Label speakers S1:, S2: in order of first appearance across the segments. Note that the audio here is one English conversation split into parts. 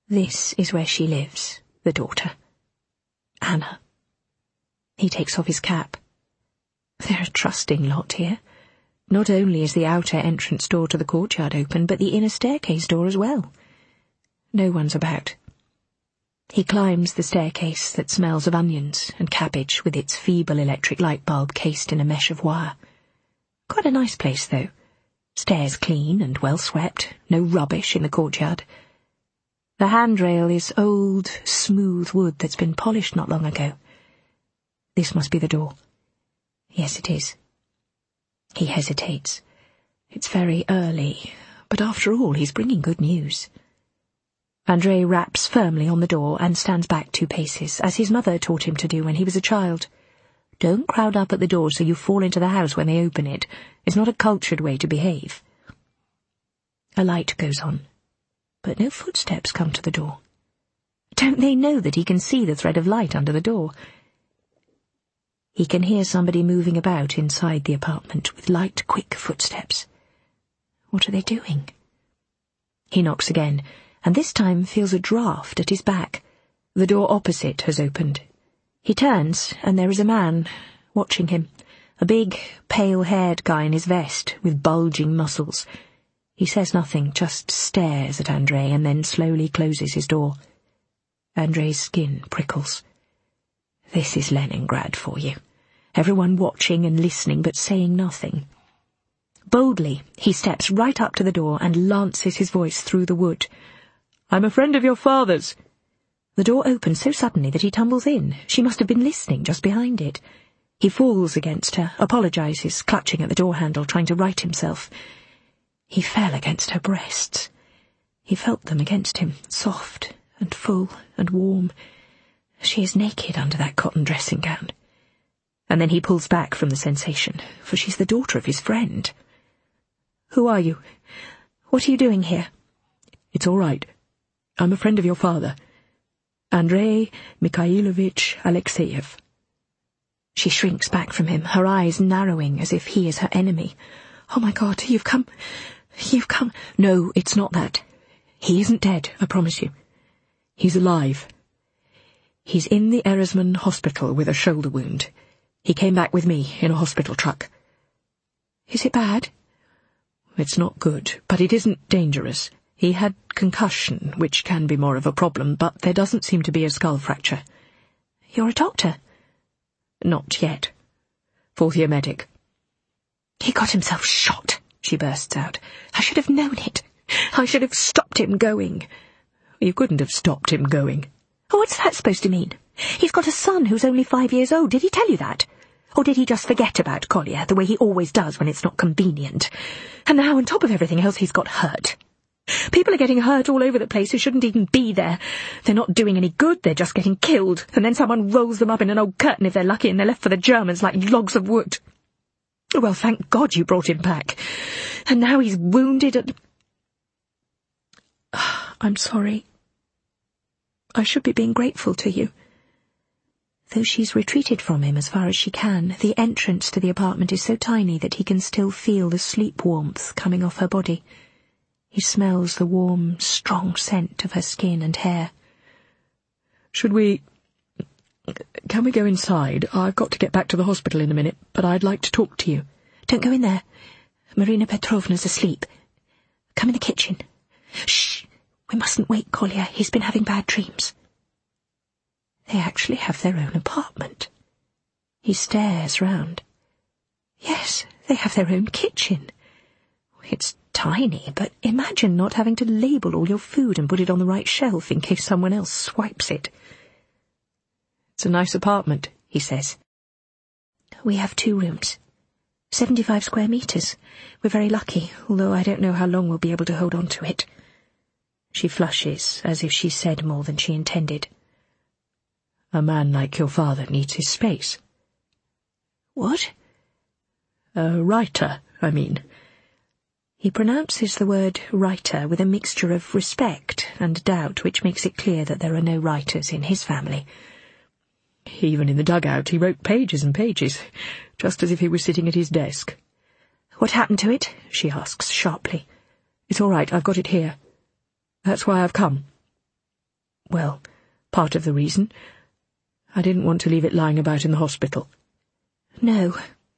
S1: This is where she lives, the daughter. Anna. He takes off his cap. They're a trusting lot here. Not only is the outer entrance door to the courtyard open, but the inner staircase door as well. No one's about. He climbs the staircase that smells of onions and cabbage with its feeble electric light bulb cased in a mesh of wire. Quite a nice place, though. Stairs clean and well swept, no rubbish in the courtyard. The handrail is old, smooth wood that's been polished not long ago. This must be the door. Yes, it is. He hesitates. It's very early, but after all, he's bringing good news. Andrei raps firmly on the door and stands back 2 paces, as his mother taught him to do when he was a child. Don't crowd up at the door so you fall into the house when they open it. It's not a cultured way to behave. A light goes on, but no footsteps come to the door. Don't they know that he can see the thread of light under the door? He can hear somebody moving about inside the apartment with light, quick footsteps. What are they doing? He knocks again, and this time feels a draft at his back. The door opposite has opened. He turns, and there is a man watching him, a big, pale-haired guy in his vest with bulging muscles. He says nothing, just stares at Andrei and then slowly closes his door. Andrei's skin prickles. This is Leningrad for you. Everyone watching and listening but saying nothing. Boldly, he steps right up to the door and lances his voice through the wood. "I'm a friend of your father's." The door opens so suddenly that he tumbles in. She must have been listening just behind it. He falls against her, apologizes, clutching at the door handle, trying to right himself. He fell against her breasts. He felt them against him, soft and full and warm. She is naked under that cotton dressing gown. And then he pulls back from the sensation, for she's the daughter of his friend. "Who are you? What are you doing here?" "It's all right. I'm a friend of your father. Andrei Mikhailovich Alexeyev." She shrinks back from him, her eyes narrowing as if he is her enemy. "Oh, my God, you've come. No, it's not that. He isn't dead, I promise you. He's alive. He's in the Erasmus hospital with a shoulder wound. He came back with me in a hospital truck." "Is it bad?" "It's not good, but it isn't dangerous. He had concussion, which can be more of a problem, but there doesn't seem to be a skull fracture." "You're a doctor?" "Not yet. 4th-year medic." "He got himself shot," she bursts out. "I should have known it. I should have stopped him going."
S2: "You couldn't have stopped him going."
S1: "Oh, what's that supposed to mean? He's got a son who's only 5 years old. Did he tell you that? Or did he just forget about Kolya, the way he always does when it's not convenient? And now, on top of everything else, he's got hurt. People are getting hurt all over the place who shouldn't even be there. They're not doing any good, they're just getting killed, and then someone rolls them up in an old curtain if they're lucky, and they're left for the Germans like logs of wood. Well, thank God you brought him back. And now he's wounded and—" "I'm sorry. I should be being grateful to you." Though she's retreated from him as far as she can, the entrance to the apartment is so tiny that he can still feel the sleep warmth coming off her body. He smells the warm, strong scent of her skin and hair.
S2: Can we go inside? I've got to get back to the hospital in a minute, but I'd like to talk to you."
S1: "Don't go in there. Marina Petrovna's asleep. Come in the kitchen." "Shh! We mustn't wake Kolya. He's been having bad dreams." They actually have their own apartment. He stares round. Yes, they have their own kitchen. It's tiny, but imagine not having to label all your food and put it on the right shelf in case someone else swipes it.
S2: "It's a nice apartment," he says.
S1: "We have 2 rooms. 75 square meters. We're very lucky, although I don't know how long we'll be able to hold on to it." She flushes, as if she said more than she intended.
S2: "A man like your father needs his space."
S1: "What?"
S2: "A writer, I mean."
S1: He pronounces the word writer with a mixture of respect and doubt, which makes it clear that there are no writers in his family.
S2: "Even in the dugout he wrote pages and pages, just as if he was sitting at his desk."
S1: "What happened to it?" she asks sharply.
S2: "It's all right, I've got it here. That's why I've come." Well, part of the reason. I didn't want to leave it lying about in the hospital.
S1: No.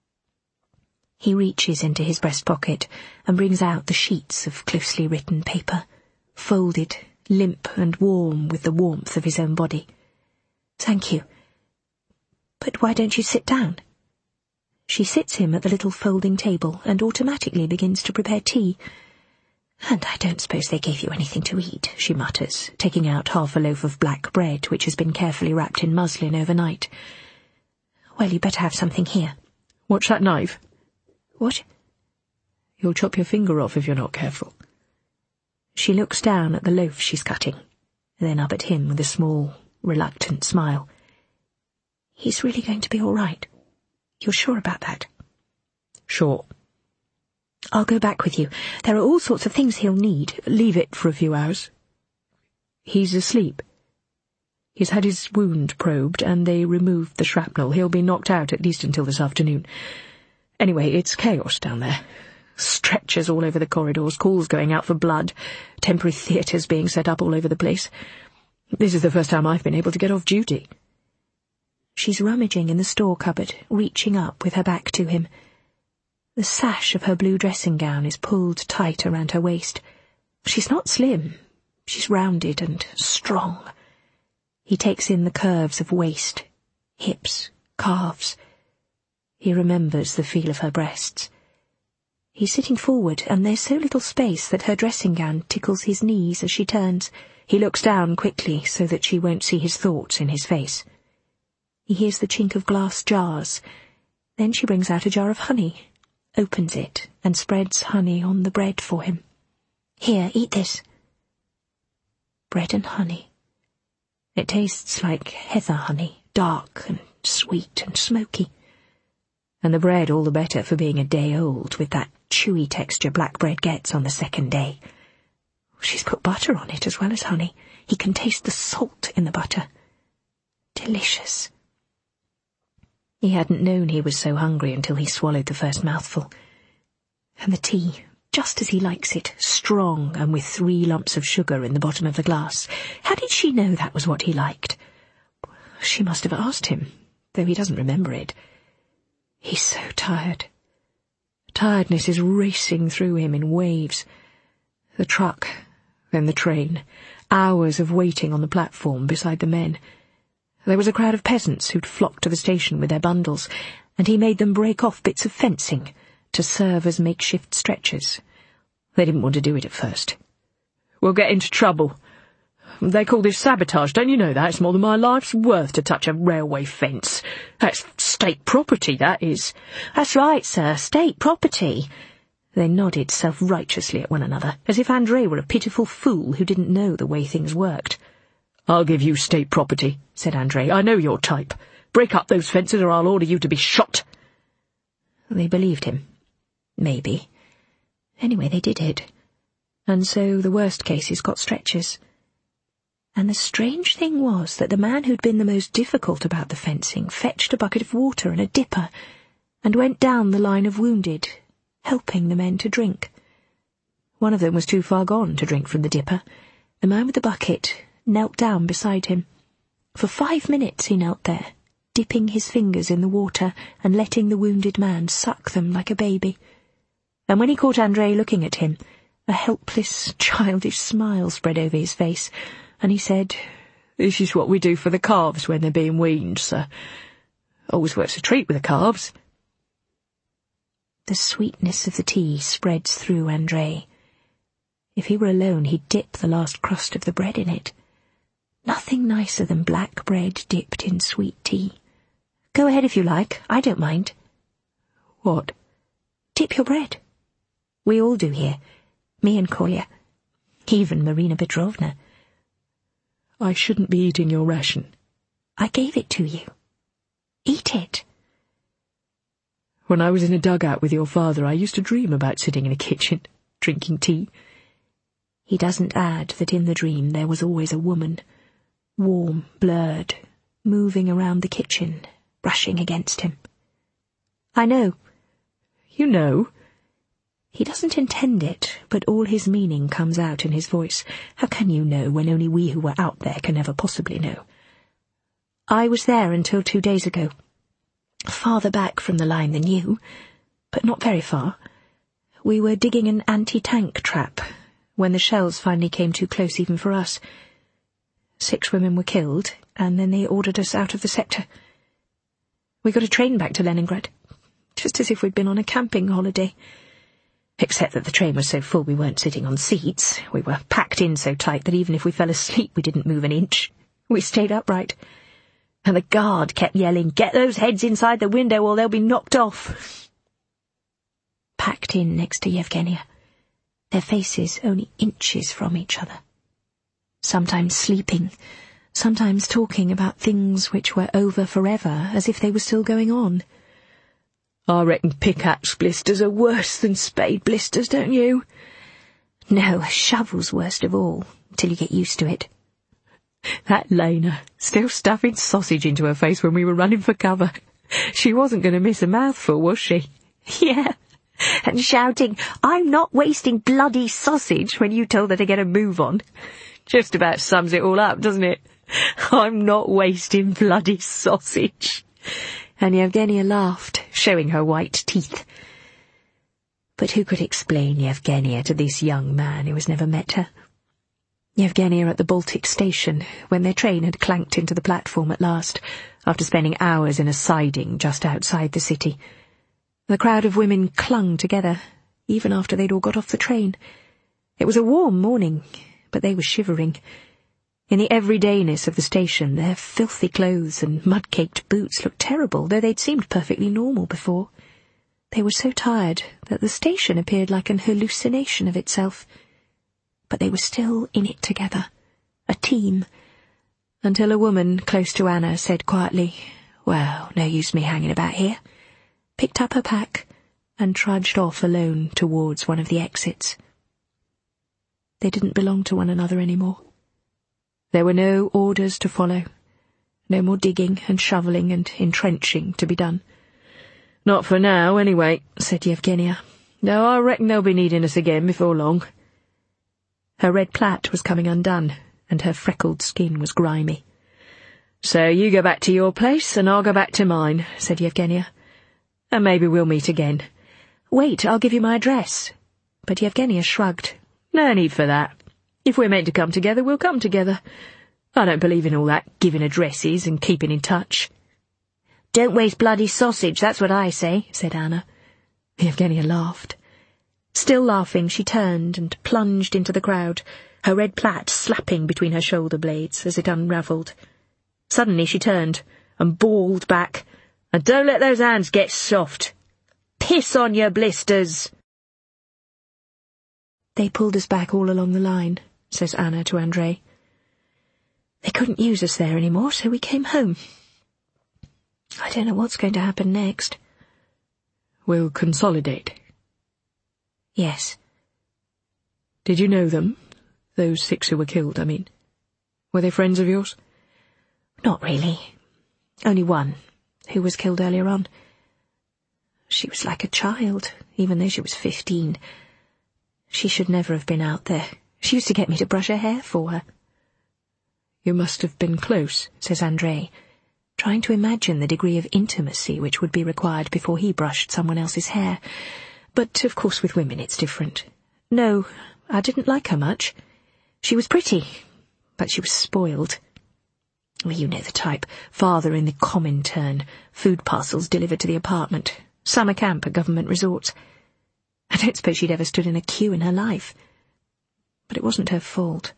S1: He reaches into his breast pocket and brings out the sheets of closely written paper, folded, limp and warm with the warmth of his own body. Thank you. But why don't you sit down? She sits him at the little folding table and automatically begins to prepare tea. And I don't suppose they gave you anything to eat, she mutters, taking out half a loaf of black bread which has been carefully wrapped in muslin overnight. Well, you better have something here.
S2: Watch that knife.
S1: What?
S2: You'll chop your finger off if you're not careful.
S1: She looks down at the loaf she's cutting, then up at him with a small, reluctant smile. He's really going to be all right? You're sure about that?
S2: Sure.
S1: I'll go back with you. There are all sorts of things he'll need.
S2: Leave it for a few hours. He's asleep. He's had his wound probed, and they removed the shrapnel. He'll be knocked out at least until this afternoon. Anyway, it's chaos down there. Stretchers all over the corridors, calls going out for blood, temporary theatres being set up all over the place. This is the first time I've been able to get off duty.
S1: She's rummaging in the store cupboard, reaching up with her back to him. The sash of her blue dressing gown is pulled tight around her waist. She's not slim. She's rounded and strong. He takes in the curves of waist, hips, calves. He remembers the feel of her breasts. He's sitting forward, and there's so little space that her dressing gown tickles his knees as she turns. He looks down quickly so that she won't see his thoughts in his face. He hears the chink of glass jars. Then she brings out a jar of honey, opens it, and spreads honey on the bread for him. Here, eat this. Bread and honey. It tastes like heather honey, dark and sweet and smoky. And the bread all the better for being a day old, with that chewy texture black bread gets on the second day. She's put butter on it as well as honey. He can taste the salt in the butter. Delicious. He hadn't known he was so hungry until he swallowed the first mouthful. And the tea, just as he likes it, strong and with 3 lumps of sugar in the bottom of the glass. How did she know that was what he liked? She must have asked him, though he doesn't remember it. He's so tired. Tiredness is racing through him in waves. The truck, then the train, hours of waiting on the platform beside the men. There was a crowd of peasants who'd flocked to the station with their bundles, and he made them break off bits of fencing to serve as makeshift stretchers. They didn't want to do it at first.
S2: We'll get into trouble. They call this sabotage, don't you know that? It's more than my life's worth to touch a railway fence. That's state property, that is.
S1: That's right, sir, state property. They nodded self-righteously at one another, as if André were a pitiful fool who didn't know the way things worked.
S2: I'll give you state property, said André. I know your type. Break up those fences or I'll order you to be shot.
S1: They believed him. Maybe. Anyway, they did it. And so the worst cases got stretchers. And the strange thing was that the man who'd been the most difficult about the fencing fetched a bucket of water and a dipper and went down the line of wounded, helping the men to drink. One of them was too far gone to drink from the dipper. The man with the bucket knelt down beside him. For 5 minutes he knelt there, dipping his fingers in the water and letting the wounded man suck them like a baby. And when he caught André looking at him, a helpless, childish smile spread over his face, and he said,
S2: "This is what we do for the calves when they're being weaned, sir. Always works a treat with the calves."
S1: The sweetness of the tea spreads through André. If he were alone, he'd dip the last crust of the bread in it. Nothing nicer than black bread dipped in sweet tea. Go ahead if you like, I don't mind.
S2: What?
S1: Dip your bread. We all do here. Me and Kolya. Even Marina Petrovna.
S2: I shouldn't be eating your ration.
S1: I gave it to you. Eat it.
S2: When I was in a dugout with your father, I used to dream about sitting in a kitchen, drinking tea.
S1: He doesn't add that in the dream there was always a woman, warm, blurred, moving around the kitchen, brushing against him. I know.
S2: You know?
S1: He doesn't intend it, but all his meaning comes out in his voice. How can you know when only we who were out there can ever possibly know? I was there until 2 days ago. Farther back from the line than you, but not very far. We were digging an anti-tank trap when the shells finally came too close even for us. 6 women were killed, and then they ordered us out of the sector. We got a train back to Leningrad, just as if we'd been on a camping holiday. Except that the train was so full we weren't sitting on seats. We were packed in so tight that even if we fell asleep we didn't move an inch. We stayed upright. And the guard kept yelling, "Get those heads inside the window or they'll be knocked off." Packed in next to Yevgenia, their faces only inches from each other. Sometimes sleeping, sometimes talking about things which were over forever, as if they were still going on. "I reckon pickaxe blisters are worse than spade blisters, don't you?" "No, a shovel's worst of all, till you get used to it." That Lena, still stuffing sausage into her face when we were running for cover. She wasn't going to miss a mouthful, was she? Yeah, and shouting, "I'm not wasting bloody sausage," when you told her to get a move on. Just about sums it all up, doesn't it? I'm not wasting bloody sausage. And Yevgenia laughed, showing her white teeth. But who could explain Yevgenia to this young man who has never met her? Yevgenia at the Baltic station, when their train had clanked into the platform at last, after spending hours in a siding just outside the city. The crowd of women clung together, even after they'd all got off the train. It was a warm morning, but they were shivering. In the everydayness of the station, their filthy clothes and mud-caked boots looked terrible, though they'd seemed perfectly normal before. They were so tired that the station appeared like an hallucination of itself. But they were still in it together, a team, until a woman close to Anna said quietly, "Well, no use me hanging about here," picked up her pack, and trudged off alone towards one of the exits. They didn't belong to one another anymore. There were no orders to follow, no more digging and shovelling and entrenching to be done. "Not for now, anyway," said Yevgenia. "No, I reckon they'll be needing us again before long." Her red plait was coming undone, and her freckled skin was grimy. "So you go back to your place, and I'll go back to mine," said Yevgenia. "And maybe we'll meet again." "Wait, I'll give you my address." But Yevgenia shrugged. "No need for that. If we're meant to come together, we'll come together. I don't believe in all that giving addresses and keeping in touch." "Don't waste bloody sausage, that's what I say," said Anna. Yevgenia laughed. Still laughing, she turned and plunged into the crowd, her red plait slapping between her shoulder blades as it unravelled. Suddenly she turned and bawled back, "And don't let those hands get soft. Piss on your blisters." "They pulled us back all along the line," says Anna to Andrei. "They couldn't use us there anymore, so we came home. I don't know what's going to happen next."
S2: "We'll consolidate."
S1: "Yes."
S2: "Did you know them? Those 6 who were killed, I mean. Were they friends of yours?"
S1: "Not really. Only one, who was killed earlier on. She was like a child, even though she was 15. She should never have been out there. She used to get me to brush her hair for her."
S2: "You must have been close,"
S1: says Andrei, trying to imagine the degree of intimacy which would be required before he brushed someone else's hair. But, of course, with women it's different. "No, I didn't like her much. She was pretty, but she was spoiled. Well, you know the type. Father in the Comintern, food parcels delivered to the apartment, summer camp at government resorts. I don't suppose she'd ever stood in a queue in her life. But it wasn't her fault.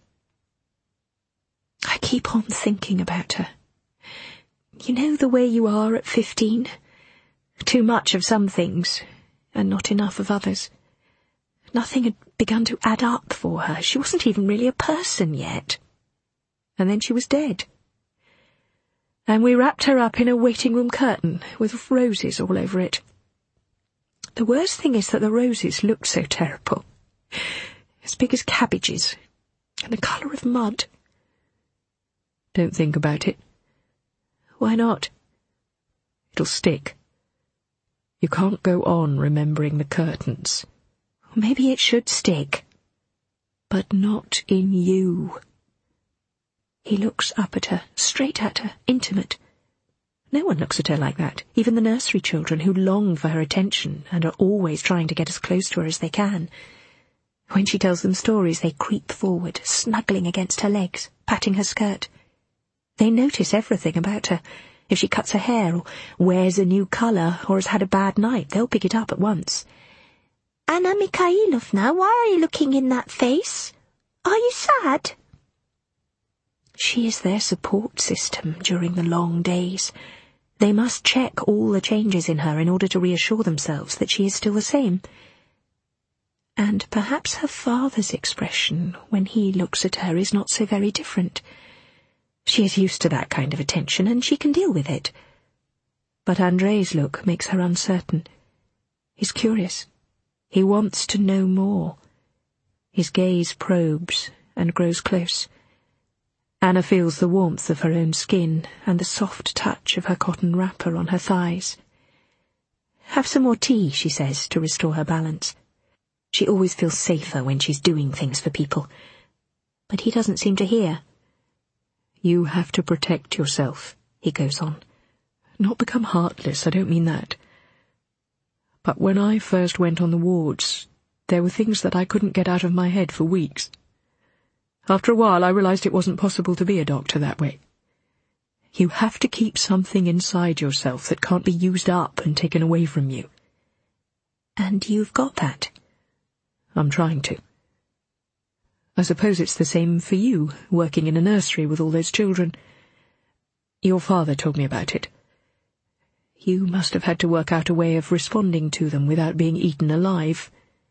S1: I keep on thinking about her. You know the way you are at 15? Too much of some things, and not enough of others. Nothing had begun to add up for her. She wasn't even really a person yet. And then she was dead. And we wrapped her up in a waiting room curtain with roses all over it. The worst thing is that the roses looked so terrible. As big as cabbages, and the colour of mud."
S2: "Don't think about it."
S1: "Why not?"
S2: "It'll stick. You can't go on remembering the curtains."
S1: Maybe it should stick. But not in you. He looks up at her, straight at her, intimate. No one looks at her like that, even the nursery children who long for her attention and are always trying to get as close to her as they can. When she tells them stories, they creep forward, snuggling against her legs, patting her skirt. They notice everything about her. If she cuts her hair, or wears a new colour, or has had a bad night, they'll pick it up at once.
S3: Anna Mikhailovna, why are you looking in that face? Are you sad?
S1: She is their support system during the long days. They must check all the changes in her in order to reassure themselves that she is still the same. And perhaps her father's expression when he looks at her is not so very different. She is used to that kind of attention, and she can deal with it. But Andrei's look makes her uncertain. He's curious. He wants to know more. His gaze probes and grows close. Anna feels the warmth of her own skin and the soft touch of her cotton wrapper on her thighs. "Have some more tea," she says, to restore her balance. She always feels safer when she's doing things for people. But he doesn't seem to hear. "You have to protect yourself," he goes on. "Not become heartless, I don't mean that. But when I first went on the wards, there were things that I couldn't get out of my head for weeks. After a while I realized it wasn't possible to be a doctor that way. You have to keep something inside yourself that can't be used up and taken away from you." "And you've got that?" "I'm trying to. I suppose it's the same for you, working in a nursery with all those children. Your father told me about it. You must have had to work out a way of responding to them without being eaten alive."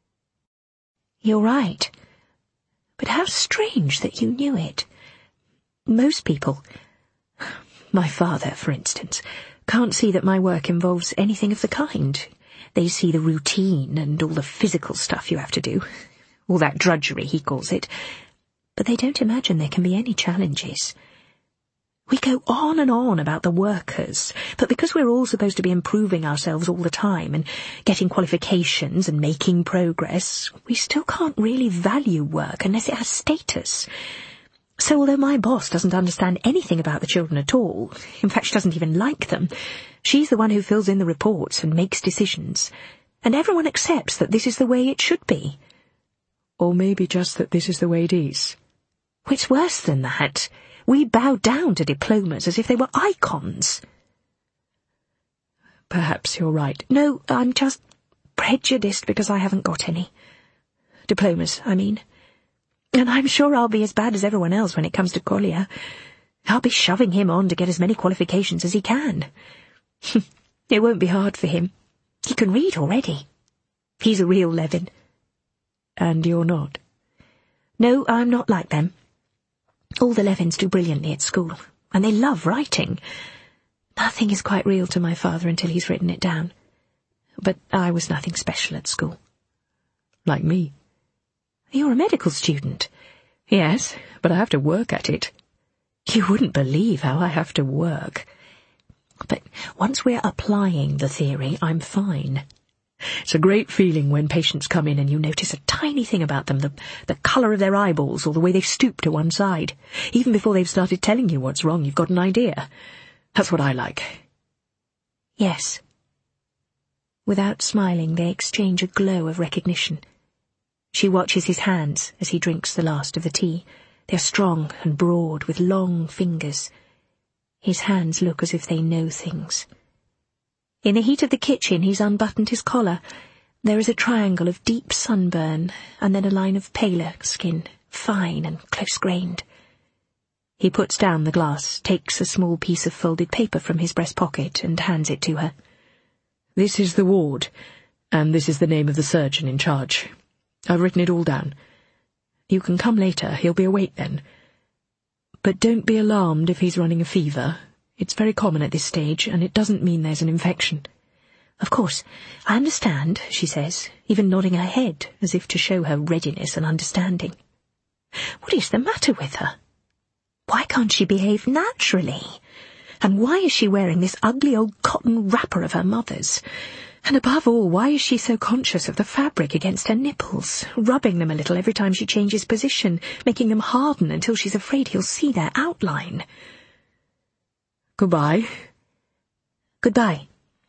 S1: "You're right. But how strange that you knew it. Most people, my father, for instance, can't see that my work involves anything of the kind. They see the routine and all the physical stuff you have to do. All that drudgery, he calls it. But they don't imagine there can be any challenges. We go on and on about the workers, but because we're all supposed to be improving ourselves all the time and getting qualifications and making progress, we still can't really value work unless it has status. So although my boss doesn't understand anything about the children at all, in fact she doesn't even like them, she's the one who fills in the reports and makes decisions, and everyone accepts that this is the way it should be. Or maybe just that this is the way it is. It's worse than that. We bow down to diplomas as if they were icons." "Perhaps you're right." "No, I'm just prejudiced because I haven't got any. Diplomas, I mean. And I'm sure I'll be as bad as everyone else when it comes to Kolya. I'll be shoving him on to get as many qualifications as he can. It won't be hard for him. He can read already. He's a real Levin." "And you're not?" "No, I'm not like them. All the Levins do brilliantly at school, and they love writing. Nothing is quite real to my father until he's written it down. But I was nothing special at school." "Like me." "You're a medical student." "Yes, but I have to work at it." "You wouldn't believe how I have to work. But once we're applying the theory, I'm fine. It's a great feeling when patients come in and you notice a tiny thing about them, the colour of their eyeballs or the way they stoop to one side. Even before they've started telling you what's wrong, you've got an idea. That's what I like." "Yes." Without smiling, they exchange a glow of recognition. She watches his hands as he drinks the last of the tea. They're strong and broad, with long fingers. His hands look as if they know things. In the heat of the kitchen, he's unbuttoned his collar. There is a triangle of deep sunburn, and then a line of paler skin, fine and close-grained. He puts down the glass, takes a small piece of folded paper from his breast pocket, and hands it to her. "This is the ward, and this is the name of the surgeon in charge. I've written it all down. You can come later, he'll be awake then. But don't be alarmed if he's running a fever. It's very common at this stage, and it doesn't mean there's an infection." "Of course, I understand," she says, even nodding her head as if to show her readiness and understanding. What is the matter with her? Why can't she behave naturally? And why is she wearing this ugly old cotton wrapper of her mother's? And above all, why is she so conscious of the fabric against her nipples, rubbing them a little every time she changes position, making them harden until she's afraid he'll see their outline?
S2: Goodbye.
S1: Goodbye.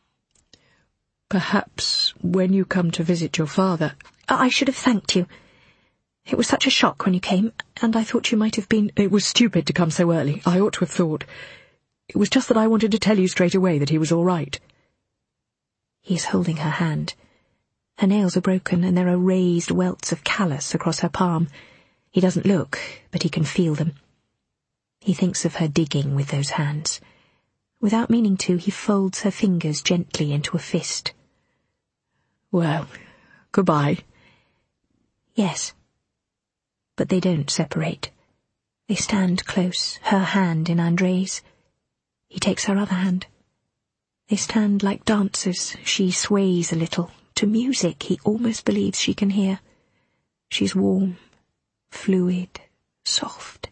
S2: Perhaps when you come to visit your father...
S1: I should have thanked you. It was such a shock when you came, and I thought you might have been...
S2: It was stupid to come so early. I ought to have thought. It was just that I wanted to tell you straight away that he was all right.
S1: He's holding her hand. Her nails are broken, and there are raised welts of callus across her palm. He doesn't look, but he can feel them. He thinks of her digging with those hands. Without meaning to, he folds her fingers gently into a fist.
S2: Well, goodbye.
S1: Yes. But they don't separate. They stand close, her hand in André's. He takes her other hand. They stand like dancers. She sways a little, to music he almost believes she can hear. She's warm, fluid, soft.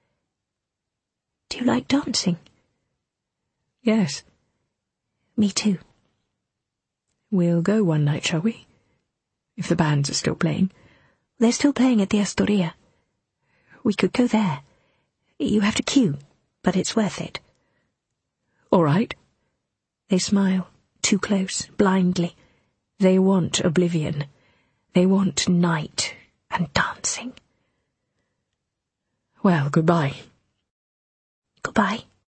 S1: Do you like dancing?
S2: Yes.
S1: Me too.
S2: We'll go one night, shall we? If the bands are still playing.
S1: They're still playing at the Astoria. We could go there. You have to queue, but it's worth it.
S2: All right.
S1: They smile, too close, blindly. They want oblivion. They want night and dancing.
S2: Well, goodbye.
S1: Goodbye.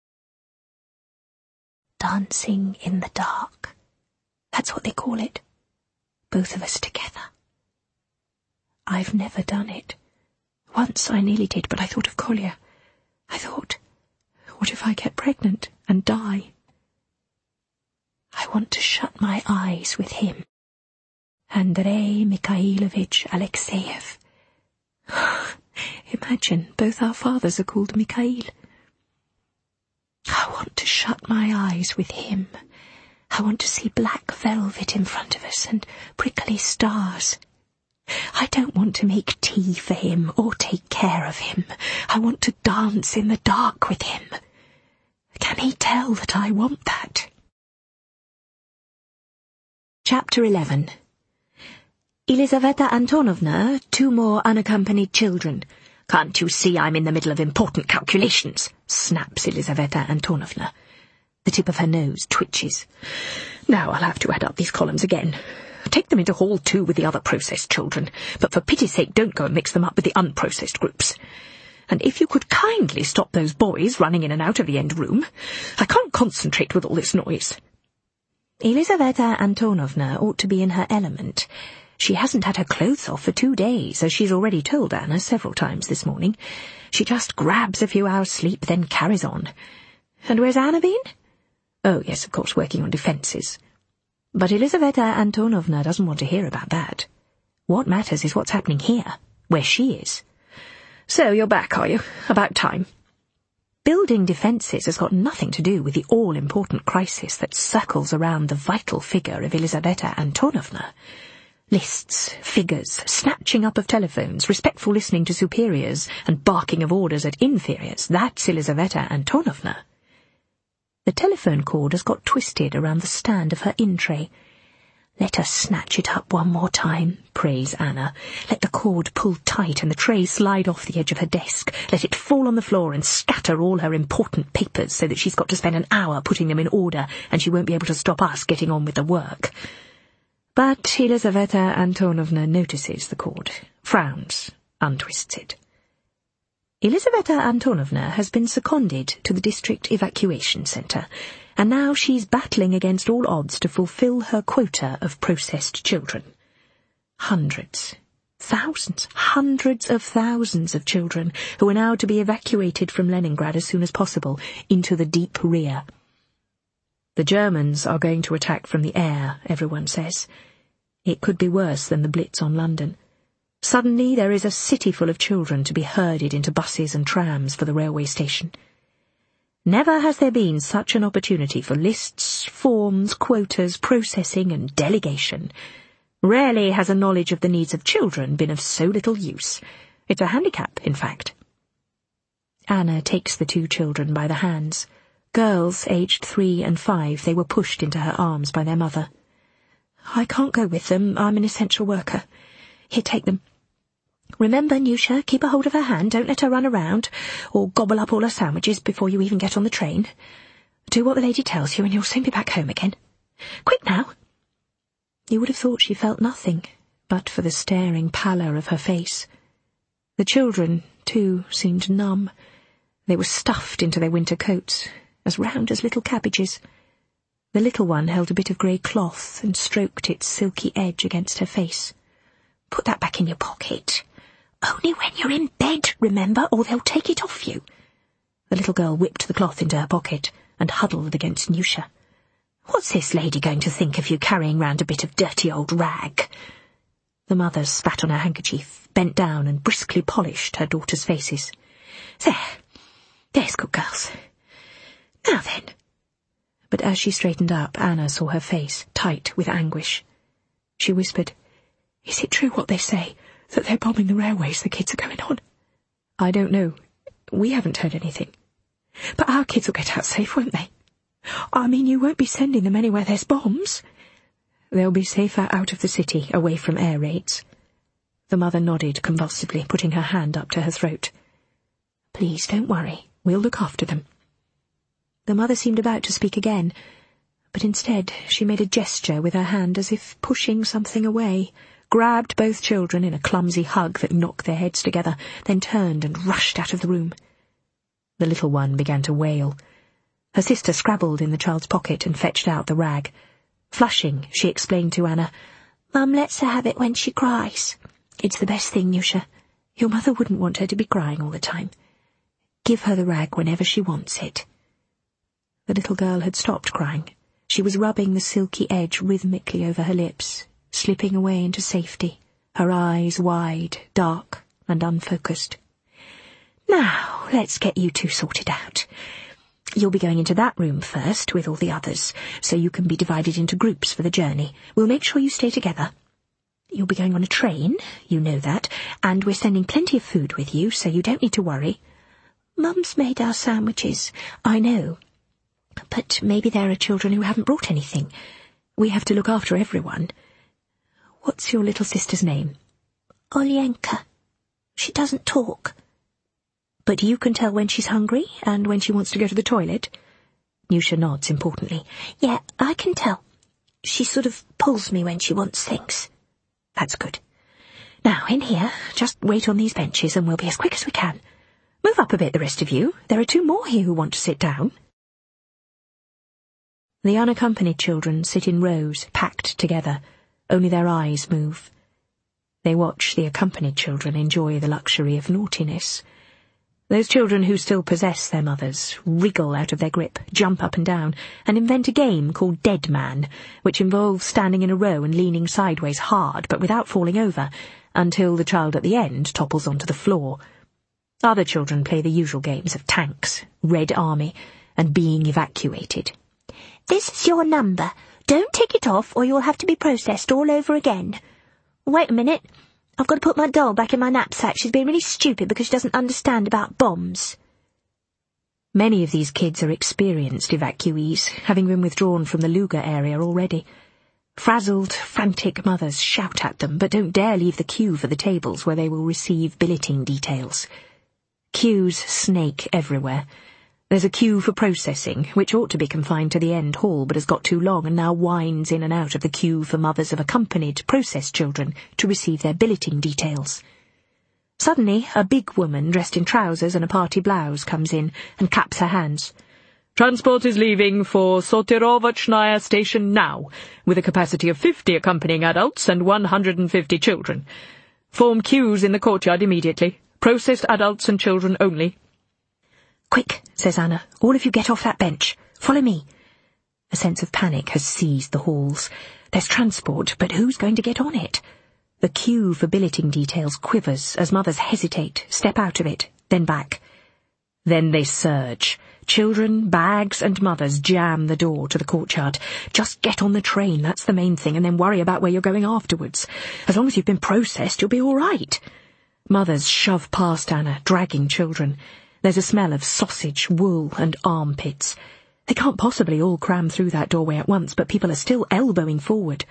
S1: Dancing in the dark. That's what they call it. Both of us together. I've never done it. Once I nearly did, but I thought of Collier. I thought, what if I get pregnant and die? I want to shut my eyes with him. Andrei Mikhailovich Alexeyev. Imagine, both our fathers are called Mikhail. I want to shut my eyes with him. I want to see black velvet in front of us and prickly stars. I don't want to make tea for him or take care of him. I want to dance in the dark with him. Can he tell that I want that? Chapter 11. Elizaveta Antonovna, 2 more unaccompanied children. Can't you see I'm in the middle of important calculations? Snaps Elizaveta Antonovna. The tip of her nose twitches. Now I'll have to add up these columns again. Take them into Hall 2 with the other processed children, but for pity's sake don't go and mix them up with the unprocessed groups. And if you could kindly stop those boys running in and out of the end room. I can't concentrate with all this noise. Elizaveta Antonovna ought to be in her element. She hasn't had her clothes off for 2 days, as she's already told Anna several times this morning. She just grabs a few hours' sleep, then carries on. And where's Anna been? Oh, yes, of course, working on defences. But Elizaveta Antonovna doesn't want to hear about that. What matters is what's happening here, where she is. So you're back, are you? About time. Building defences has got nothing to do with the all-important crisis that circles around the vital figure of Elizaveta Antonovna. Lists, figures, snatching up of telephones, respectful listening to superiors, and barking of orders at inferiors, that's Elizaveta Antonovna. The telephone cord has got twisted around the stand of her in-tray. Let her snatch it up one more time, prays Anna. Let the cord pull tight and the tray slide off the edge of her desk. Let it fall on the floor and scatter all her important papers so that she's got to spend an hour putting them in order and she won't be able to stop us getting on with the work. But Elizaveta Antonovna notices the cord, frowns, untwists it. Elizaveta Antonovna has been seconded to the district evacuation centre, and now she's battling against all odds to fulfil her quota of processed children. Hundreds, thousands, hundreds of thousands of children who are now to be evacuated from Leningrad as soon as possible into the deep rear. The Germans are going to attack from the air, everyone says. It could be worse than the Blitz on London. Suddenly there is a city full of children to be herded into buses and trams for the railway station. Never has there been such an opportunity for lists, forms, quotas, processing and delegation. Rarely has a knowledge of the needs of children been of so little use. It's a handicap, in fact. Anna takes the 2 children by the hands. Girls aged 3 and 5, they were pushed into her arms by their mother. I can't go with them. I'm an essential worker. Here, take them. Remember, Nusha, keep a hold of her hand. Don't let her run around or gobble up all her sandwiches before you even get on the train. Do what the lady tells you and you'll soon be back home again. Quick now. You would have thought she felt nothing, but for the staring pallor of her face. The children, too, seemed numb. They were stuffed into their winter coats, as round as little cabbages. The little one held a bit of grey cloth and stroked its silky edge against her face. Put that back in your pocket. Only when you're in bed, remember, or they'll take it off you. The little girl whipped the cloth into her pocket and huddled against Nusha. What's this lady going to think of you carrying round a bit of dirty old rag? The mother spat on her handkerchief, bent down and briskly polished her daughters' faces. There's good girls. Now then. But as she straightened up, Anna saw her face, tight with anguish. She whispered, Is it true what they say, that they're bombing the railways the kids are going on? I don't know. We haven't heard anything. But our kids will get out safe, won't they? I mean, you won't be sending them anywhere there's bombs. They'll be safer out of the city, away from air raids. The mother nodded convulsively, putting her hand up to her throat. Please, don't worry. We'll look after them. The mother seemed about to speak again, but instead she made a gesture with her hand as if pushing something away, grabbed both children in a clumsy hug that knocked their heads together, then turned and rushed out of the room. The little one began to wail. Her sister scrabbled in the child's pocket and fetched out the rag. Flushing, she explained to Anna, Mum lets her have it when she cries. It's the best thing, Nusha. Your mother wouldn't want her to be crying all the time. Give her the rag whenever she wants it. The little girl had stopped crying. She was rubbing the silky edge rhythmically over her lips, slipping away into safety, her eyes wide, dark, and unfocused. Now, let's get you two sorted out. You'll be going into that room first with all the others, so you can be divided into groups for the journey. We'll make sure you stay together. You'll be going on a train, you know that, and we're sending plenty of food with you, so you don't need to worry. Mum's made our sandwiches, I know. But maybe there are children who haven't brought anything. We have to look after everyone. What's your little sister's name? Olyenka. She doesn't talk. But you can tell when she's hungry and when she wants to go to the toilet? Nusha nods importantly. Yeah, I can tell. She sort of pulls me when she wants things. That's good. Now, in here, just wait on these benches and we'll be as quick as we can. Move up a bit, the rest of you. There are 2 more here who want to sit down. The unaccompanied children sit in rows, packed together. Only their eyes move. They watch the accompanied children enjoy the luxury of naughtiness. Those children who still possess their mothers wriggle out of their grip, jump up and down, and invent a game called Dead Man, which involves standing in a row and leaning sideways hard, but without falling over, until the child at the end topples onto the floor. Other children play the usual games of tanks, Red Army, and being evacuated. This is your number. Don't take it off, or you'll have to be processed all over again. Wait a minute. I've got to put my doll back in my knapsack. She's been really stupid because she doesn't understand about bombs. Many of these kids are experienced evacuees, having been withdrawn from the Luga area already. Frazzled, frantic mothers shout at them, but don't dare leave the queue for the tables where they will receive billeting details. Queues snake everywhere. There's a queue for processing, which ought to be confined to the end hall, but has got too long and now winds in and out of the queue for mothers of accompanied processed children to receive their billeting details. Suddenly, a big woman dressed in trousers and a party blouse comes in and claps her hands. Transport is leaving for Sotirovochnaya station now, with a capacity of 50 accompanying adults and 150 children. Form queues in the courtyard immediately. Processed adults and children only. Quick, says Anna. All of you get off that bench. Follow me. A sense of panic has seized the halls. There's transport, but who's going to get on it? The queue for billeting details quivers as mothers hesitate, step out of it, then back. Then they surge. Children, bags and mothers jam the door to the courtyard. Just get on the train, that's the main thing, and then worry about where you're going afterwards. As long as you've been processed, you'll be all right. Mothers shove past Anna, dragging children. There's a smell of sausage, wool and armpits. They can't possibly all cram through that doorway at once, but people are still elbowing forward.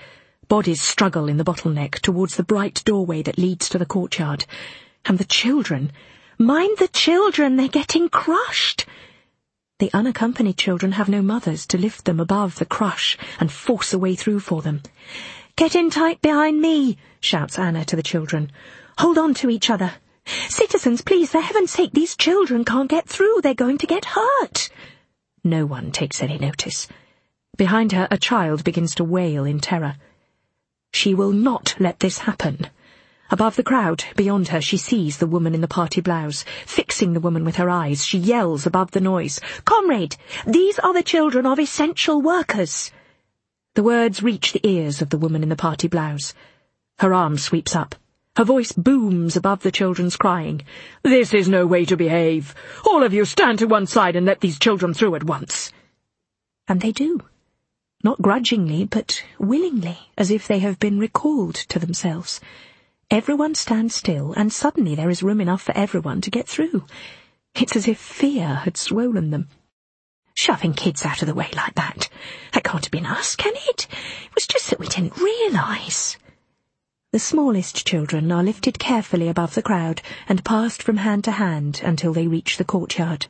S2: Bodies struggle in the bottleneck towards the bright doorway that leads to the courtyard. And the children... Mind the children, they're getting crushed! The unaccompanied children have no mothers to lift them above the crush and force a way through for them. "Get in tight behind me," shouts Anna to the children. "Hold on to each other. Citizens, please, for heaven's sake, these children can't get through. They're going to get hurt." No one takes any notice. Behind her, a child begins to wail in terror. She will not let this happen. Above the crowd, beyond her, she sees the woman in the party blouse. Fixing the woman with her eyes, she yells above the noise, "Comrade, these are the children of essential workers." The words reach the ears of the woman in the party blouse. Her arm sweeps up. Her voice booms above the children's crying. "This is no way to behave. All of you stand to one side and let these children through at once." And they do. Not grudgingly, but willingly, as if they have been recalled to themselves. Everyone stands still, and suddenly there is room enough for everyone to get through. It's as if fear had swollen them. Shoving kids out of the way like that. That can't have been us, can it? It was just that we didn't realise. The smallest children are lifted carefully above the crowd and passed from hand to hand until they reach the courtyard.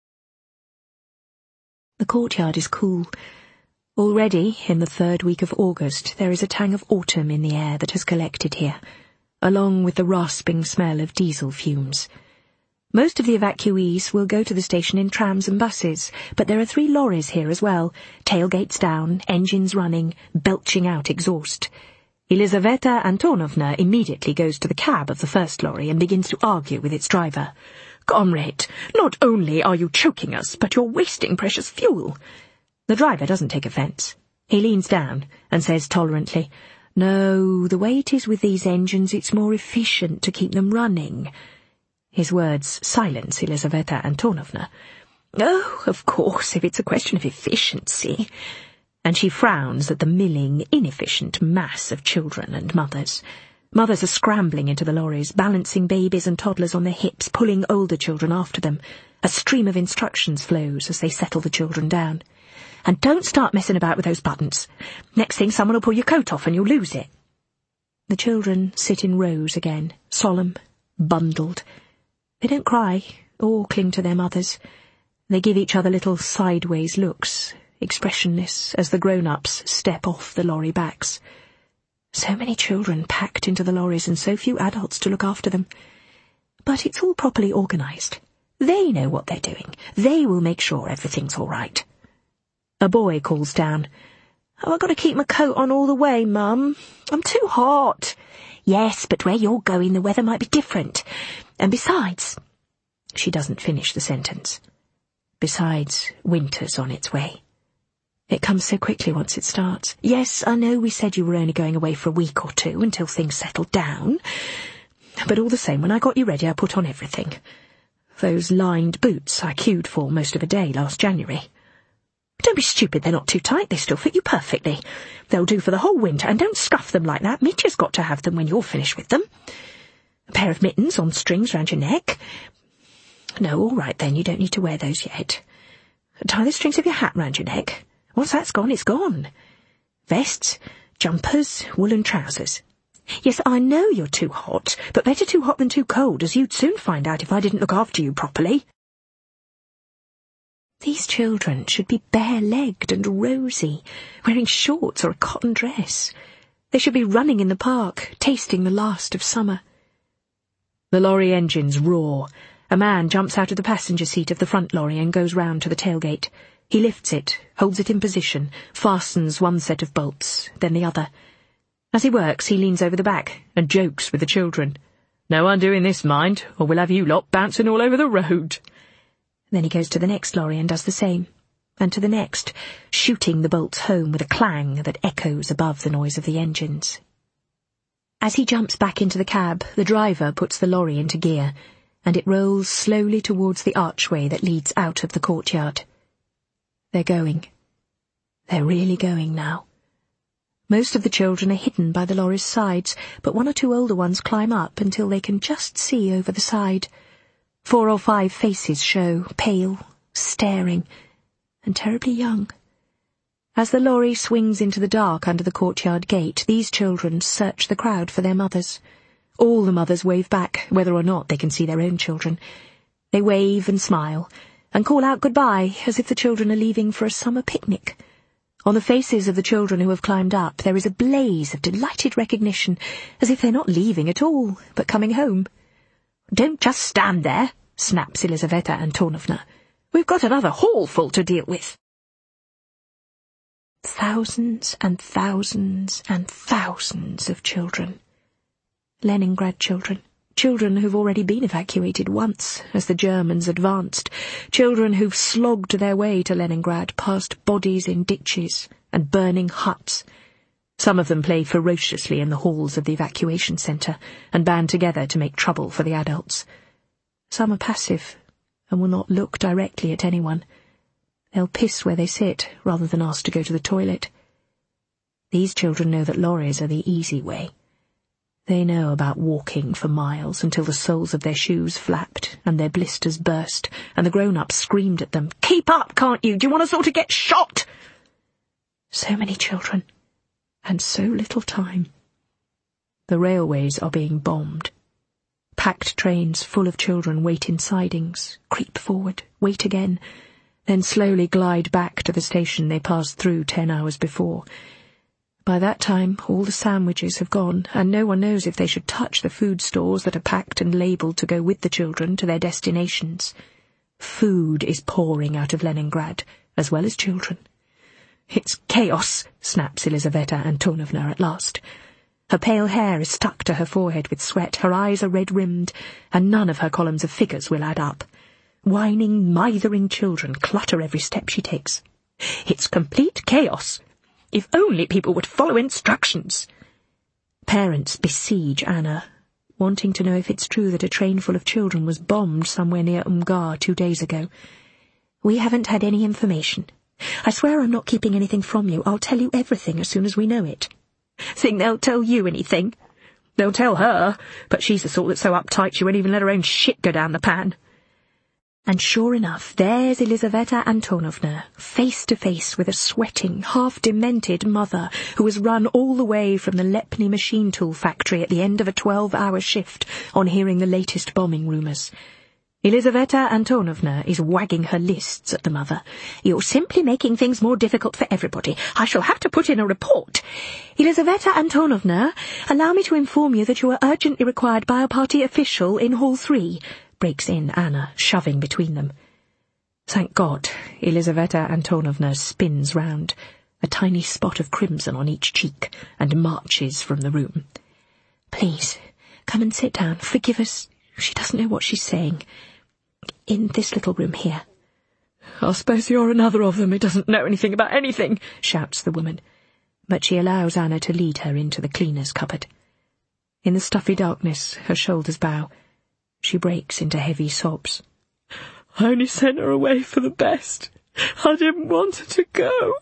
S2: The courtyard is cool. Already, in the 3rd week of August, there is a tang of autumn in the air that has collected here, along with the rasping smell of diesel fumes. Most of the evacuees will go to the station in trams and buses, but there are 3 lorries here as well, tailgates down, engines running, belching out exhaust. Elizaveta Antonovna immediately goes to the cab of the first lorry and begins to argue with its driver. "Comrade, not only are you choking us, but you're wasting precious fuel." The driver doesn't take offence. He leans down and says tolerantly, "No, the way it is with these engines, it's more efficient to keep them running." His words silence Elizaveta Antonovna. "Oh, of course, if it's a question of efficiency." And she frowns at the milling, inefficient mass of children and mothers. Mothers are scrambling into the lorries, balancing babies and toddlers on their hips, pulling older children after them. A stream of instructions flows as they settle the children down. "And don't start messing about with those buttons. Next thing someone will pull your coat off and you'll lose it." The children sit in rows again, solemn, bundled. They don't cry or cling to their mothers. They give each other little sideways looks, expressionless, as the grown-ups step off the lorry backs. So many children packed into the lorries and so few adults to look after them. But it's all properly organised. They know what they're doing. They will make sure everything's all right. A boy calls down, "Oh, I've got to keep my coat on all the way, Mum. I'm too hot." "Yes, but where you're going the weather might be different. And besides..." She doesn't finish the sentence. Besides, winter's on its way. It comes so quickly once it starts. "Yes, I know we said you were only going away for a week or 2 until things settled down. But all the same, when I got you ready, I put on everything. Those lined boots I queued for most of a day last January. Don't be stupid, they're not too tight, they still fit you perfectly. They'll do for the whole winter, and don't scuff them like that. Mitya's got to have them when you're finished with them. A pair of mittens on strings round your neck. No, all right then, you don't need to wear those yet. Tie the strings of your hat round your neck. Once that's gone, it's gone. Vests, jumpers, woolen trousers. Yes, I know you're too hot, but better too hot than too cold, as you'd soon find out if I didn't look after you properly." These children should be bare-legged and rosy, wearing shorts or a cotton dress. They should be running in the park, tasting the last of summer. The lorry engines roar. A man jumps out of the passenger seat of the front lorry and goes round to the tailgate. He lifts it, holds it in position, fastens one set of bolts, then the other. As he works, he leans over the back and jokes with the children. "No undoing this, mind, or we'll have you lot bouncing all over the road." Then he goes to the next lorry and does the same, and to the next, shooting the bolts home with a clang that echoes above the noise of the engines. As he jumps back into the cab, the driver puts the lorry into gear, and it rolls slowly towards the archway that leads out of the courtyard. They're going. They're really going now. Most of the children are hidden by the lorry's sides, but 1 or 2 older ones climb up until they can just see over the side. 4 or 5 faces show, pale, staring, and terribly young.
S1: As the lorry swings into the dark under the courtyard gate, these children search the crowd for their mothers. All the mothers wave back, whether or not they can see their own children. They wave and smile, and call out goodbye, as if the children are leaving for a summer picnic. On the faces of the children who have climbed up, there is a blaze of delighted recognition, as if they're not leaving at all, but coming home. "Don't just stand there," snaps Elizaveta Antonovna. "We've got another hall full to deal with." Thousands and thousands and thousands of children. Leningrad children. Children who've already been evacuated once, as the Germans advanced. Children who've slogged their way to Leningrad, past bodies in ditches and burning huts. Some of them play ferociously in the halls of the evacuation centre and band together to make trouble for the adults. Some are passive and will not look directly at anyone. They'll piss where they sit, rather than ask to go to the toilet. These children know that lorries are the easy way. They know about walking for miles until the soles of their shoes flapped and their blisters burst, and the grown-ups screamed at them, "Keep up, can't you? Do you want us all to get shot?" So many children, and so little time. The railways are being bombed. Packed trains full of children wait in sidings, creep forward, wait again, then slowly glide back to the station they passed through 10 hours before. By that time, all the sandwiches have gone, and no one knows if they should touch the food stores that are packed and labelled to go with the children to their destinations. Food is pouring out of Leningrad, as well as children. "It's chaos," snaps Elizaveta Antonovna at last. Her pale hair is stuck to her forehead with sweat, her eyes are red-rimmed, and none of her columns of figures will add up. Whining, mithering children clutter every step she takes. "It's complete chaos. If only people would follow instructions." Parents besiege Anna, wanting to know if it's true that a train full of children was bombed somewhere near Umgar 2 days ago. "We haven't had any information. I swear I'm not keeping anything from you. I'll tell you everything as soon as we know it." "Think they'll tell you anything?" "They'll tell her, but she's the sort that's so uptight she won't even let her own shit go down the pan." And sure enough, there's Elizaveta Antonovna, face to face with a sweating, half-demented mother who has run all the way from the Lepny machine tool factory at the end of a 12-hour shift on hearing the latest bombing rumours. Elizaveta Antonovna is wagging her lists at the mother. "You're simply making things more difficult for everybody. I shall have to put in a report. Elizaveta Antonovna, allow me to inform you that you are urgently required by a party official in Hall 3, breaks in Anna, shoving between them. Thank God, Elizaveta Antonovna spins round, a tiny spot of crimson on each cheek, and marches from the room. "Please, come and sit down. Forgive us. She doesn't know what she's saying. In this little room here." "I suppose you're another of them who doesn't know anything about anything," shouts the woman. But she allows Anna to lead her into the cleaner's cupboard. In the stuffy darkness, her shoulders bow. She breaks into heavy sobs. "I only sent her away for the best. I didn't want her to go."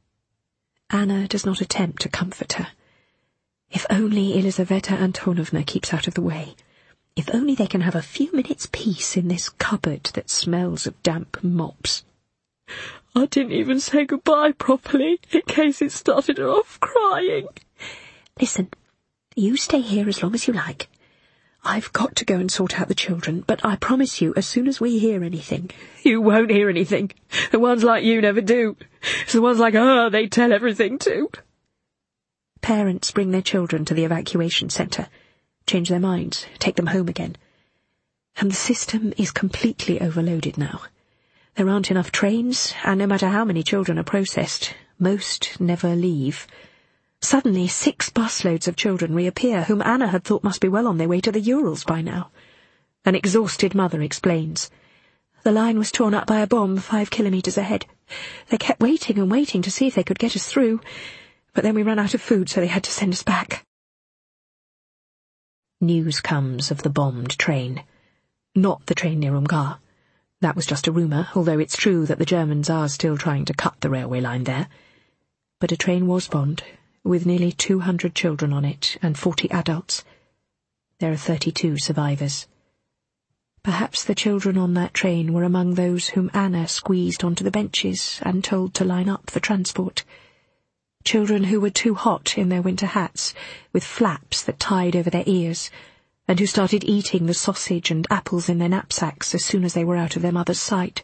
S1: Anna does not attempt to comfort her. If only Elizaveta Antonovna keeps out of the way. If only they can have a few minutes' peace in this cupboard that smells of damp mops. "I didn't even say goodbye properly, in case it started her off crying." "Listen, you stay here as long as you like. I've got to go and sort out the children, but I promise you, as soon as we hear anything—" "You won't hear anything. The ones like you never do. It's the ones like her they tell everything to." Parents bring their children to the evacuation centre, change their minds, take them home again. And the system is completely overloaded now. There aren't enough trains, and no matter how many children are processed, most never leave. Suddenly 6 busloads of children reappear, whom Anna had thought must be well on their way to the Urals by now. An exhausted mother explains. "The line was torn up by a bomb 5 kilometres ahead. They kept waiting and waiting to see if they could get us through, but then we ran out of food, so they had to send us back." News comes of the bombed train. Not the train near Umgar. That was just a rumour, although it's true that the Germans are still trying to cut the railway line there. But a train was bombed, with nearly 200 children on it and 40 adults. There are 32 survivors. Perhaps the children on that train were among those whom Anna squeezed onto the benches and told to line up for transport. Children who were too hot in their winter hats, with flaps that tied over their ears, and who started eating the sausage and apples in their knapsacks as soon as they were out of their mother's sight.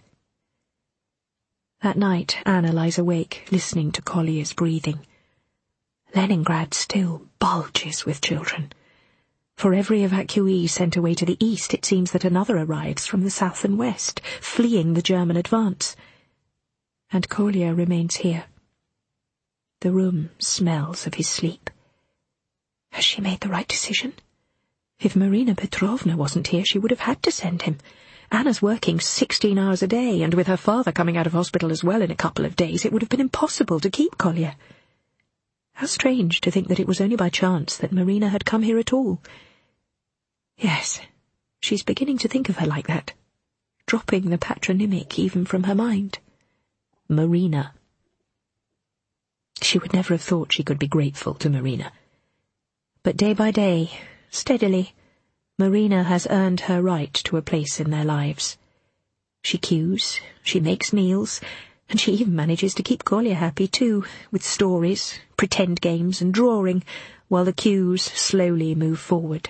S1: That night Anna lies awake, listening to Collier's breathing. Leningrad still bulges with children. For every evacuee sent away to the east, it seems that another arrives from the south and west, fleeing the German advance. And Collier remains here. The room smells of his sleep. Has she made the right decision? If Marina Petrovna wasn't here, she would have had to send him. Anna's working 16 hours a day, and with her father coming out of hospital as well in a couple of days, it would have been impossible to keep Collier. How strange to think that it was only by chance that Marina had come here at all. Yes, she's beginning to think of her like that, dropping the patronymic even from her mind. Marina. She would never have thought she could be grateful to Marina. But day by day, steadily, Marina has earned her right to a place in their lives. She queues, she makes meals, and she even manages to keep Collier happy too, with stories, pretend games and drawing, while the queues slowly move forward.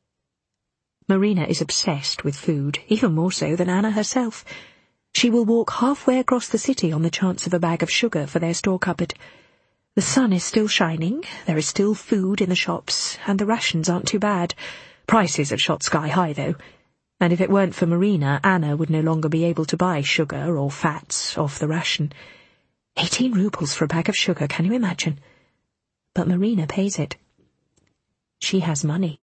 S1: Marina is obsessed with food, even more so than Anna herself. She will walk halfway across the city on the chance of a bag of sugar for their store cupboard. The sun is still shining, there is still food in the shops, and the rations aren't too bad. Prices have shot sky high, though, and if it weren't for Marina, Anna would no longer be able to buy sugar or fats off the ration. 18 rubles for a bag of sugar, can you imagine? But Marina pays it. She has money.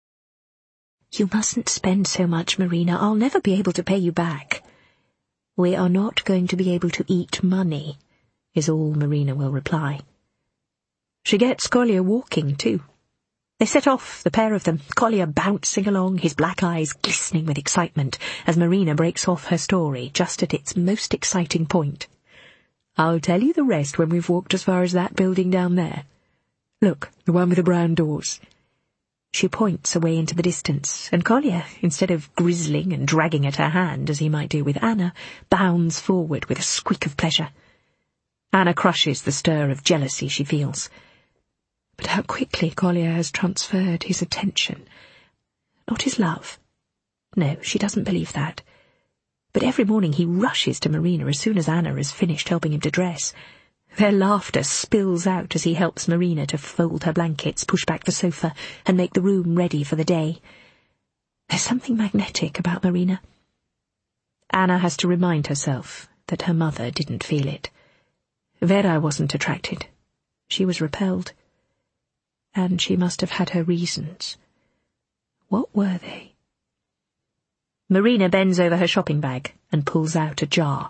S1: You mustn't spend so much, Marina. I'll never be able to pay you back. We are not going to be able to eat money, is all Marina will reply. She gets Collier walking, too. They set off, the pair of them, Collier bouncing along, his black eyes glistening with excitement, as Marina breaks off her story just at its most exciting point. I'll tell you the rest when we've walked as far as that building down there. Look, the one with the brown doors. She points away into the distance, and Collier, instead of grizzling and dragging at her hand as he might do with Anna, bounds forward with a squeak of pleasure. Anna crushes the stir of jealousy she feels. But how quickly Collier has transferred his attention. Not his love. No, she doesn't believe that. But every morning he rushes to Marina as soon as Anna has finished helping him to dress. Their laughter spills out as he helps Marina to fold her blankets, push back the sofa, and make the room ready for the day. There's something magnetic about Marina. Anna has to remind herself that her mother didn't feel it. Vera wasn't attracted. She was repelled. And she must have had her reasons. What were they? Marina bends over her shopping bag and pulls out a jar.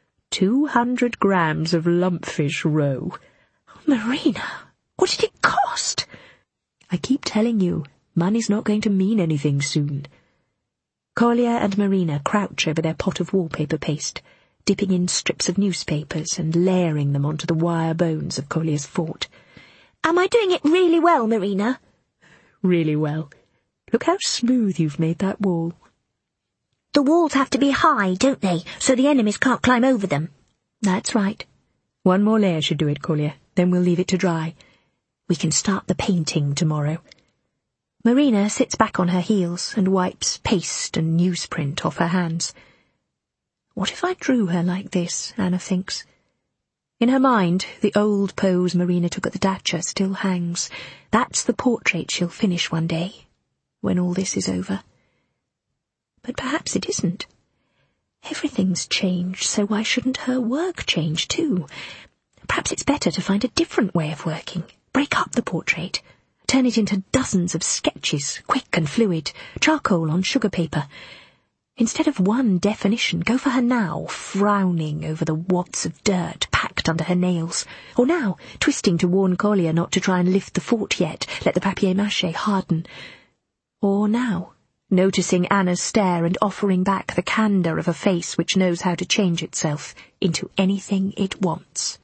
S1: 200 grams of lumpfish roe. Marina, what did it cost? I keep telling you, money's not going to mean anything soon. Collier and Marina crouch over their pot of wallpaper paste, dipping in strips of newspapers and layering them onto the wire bones of Collier's fort.
S3: Am I doing it really well, Marina?
S1: Really well. Look how smooth you've made that wall.
S3: The walls have to be high, don't they, so the enemies can't climb over them?
S1: That's right. One more layer should do it, Collier. Then we'll leave it to dry. We can start the painting tomorrow. Marina sits back on her heels and wipes paste and newsprint off her hands. What if I drew her like this, Anna thinks. In her mind, the old pose Marina took at the Dacha still hangs. That's the portrait she'll finish one day, when all this is over. But perhaps it isn't. Everything's changed, so why shouldn't her work change too? Perhaps it's better to find a different way of working. Break up the portrait. Turn it into dozens of sketches, quick and fluid, charcoal on sugar paper. Instead of one definition, go for her now, frowning over the wads of dirt packed under her nails. Or now, twisting to warn Collier not to try and lift the fort yet, let the papier-mâché harden. Or now, noticing Anna's stare and offering back the candour of a face which knows how to change itself into anything it wants.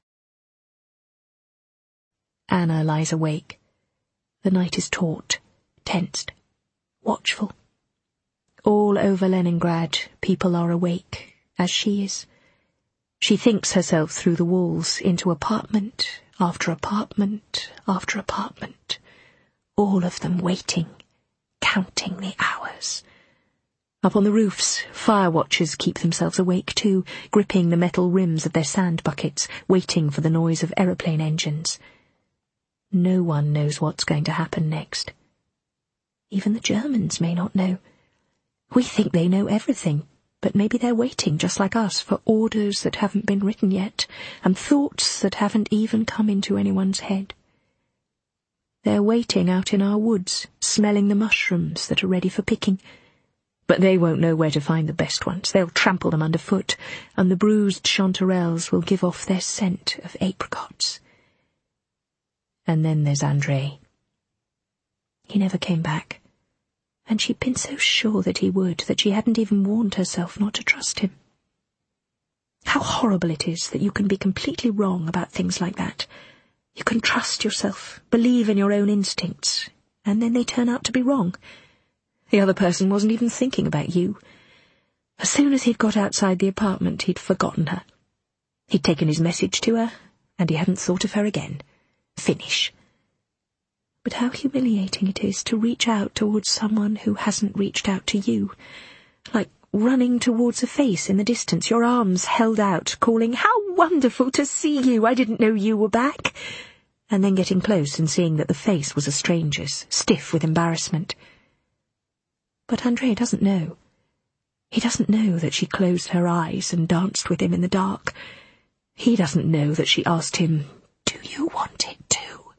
S1: Anna lies awake. The night is taut, tensed, watchful. All over Leningrad, people are awake, as she is. She thinks herself through the walls, into apartment, after apartment after apartment, all of them waiting, counting the hours. Up on the roofs, fire watchers keep themselves awake too, gripping the metal rims of their sand buckets, waiting for the noise of aeroplane engines. No one knows what's going to happen next. Even the Germans may not know. We think they know everything, but maybe they're waiting, just like us, for orders that haven't been written yet, and thoughts that haven't even come into anyone's head. They're waiting out in our woods, smelling the mushrooms that are ready for picking. But they won't know where to find the best ones. They'll trample them underfoot, and the bruised chanterelles will give off their scent of apricots. And then there's André. He never came back, and she'd been so sure that he would that she hadn't even warned herself not to trust him. How horrible it is that you can be completely wrong about things like that. You can trust yourself, believe in your own instincts, and then they turn out to be wrong. The other person wasn't even thinking about you. As soon as he'd got outside the apartment, he'd forgotten her. He'd taken his message to her, and he hadn't thought of her again. Finish. But how humiliating it is to reach out towards someone who hasn't reached out to you. Like running towards a face in the distance, your arms held out, calling, "How wonderful to see you! I didn't know you were back!" And then getting close and seeing that the face was a stranger's, stiff with embarrassment. But André doesn't know. He doesn't know that she closed her eyes and danced with him in the dark. He doesn't know that she asked him, "Do you want it too?"